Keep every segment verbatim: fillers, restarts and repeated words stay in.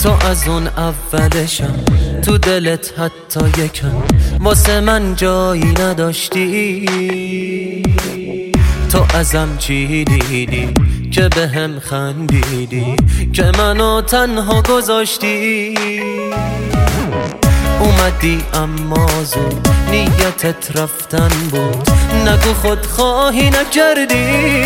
تو از اون اولشم تو دلت حتی یکم واسه من جایی نداشتی. تو ازم چی دیدی که به هم خندیدی که منو تنها گذاشتی؟ اومدی اما زود نیتت رفتن بود، نگو خودخواهی نکردی.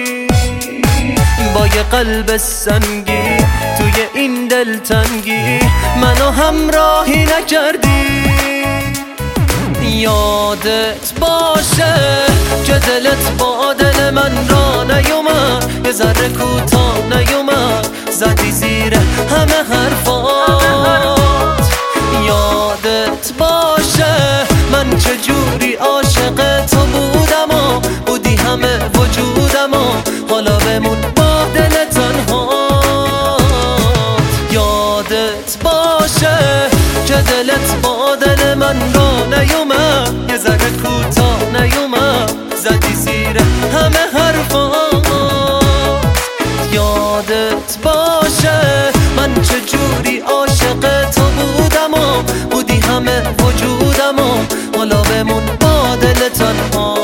با یه قلب سنگی توی این دلتنگی منو همراهی نکردی. یادت باشه که دلت با دل من را نیومد، یه ذره کوتاه نیومد، زدی زیر همه حرفات. یادت باشه من چجوری عاشق تو بودم و بودی همه وجودم و حالا بمون با دل تنهات. یادت باشه که دلت با دل من را نیومد، یه ذره کوتاه نیومد، زدی زیر همه حرفات. یادت باشه من چجوری عاشق تو بودم و بودی همه وجودم و حالا بمون با دل تنها.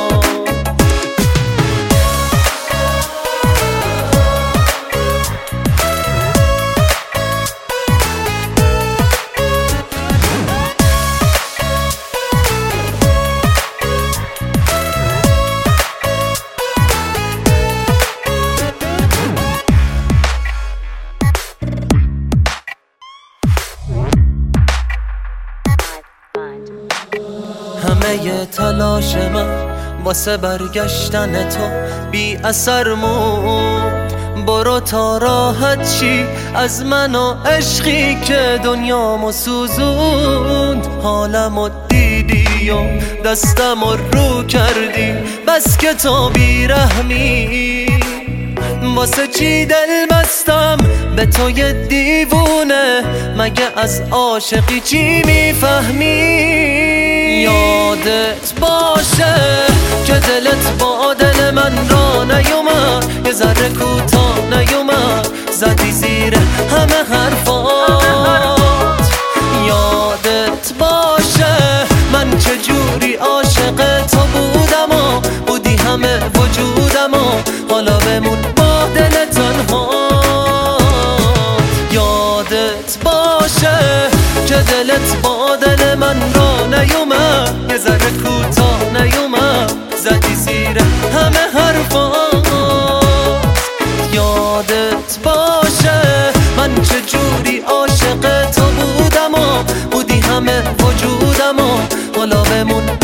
همه تلاش من واسه برگشتن تو بی اثر موند. برو تا راحت چی از من و عشقی که دنیامو سوزوند. حالمو دیدی و دستمو رو کردی، بس که تو بیرحمی. واسه چی دل بستم به تو یه دیوونه، مگه از عاشقی چی میفهمی؟ یادت باشه که دلت با دل من را نیومد، یه ذره کوتاه نیومد، زدی زیر همه حرفات. یادت باشه من چجوری عاشق تو بودم و بودی همه وجودم و حالا بمون با دل تنها. یادت باشه که دلت با دل من را نیومد، یه ذره کوتاه نیومد، زدی زیر همه حرفات. یادت باشه من چجوری عاشق تو بودم و بودی همه وجودم و حالا بمون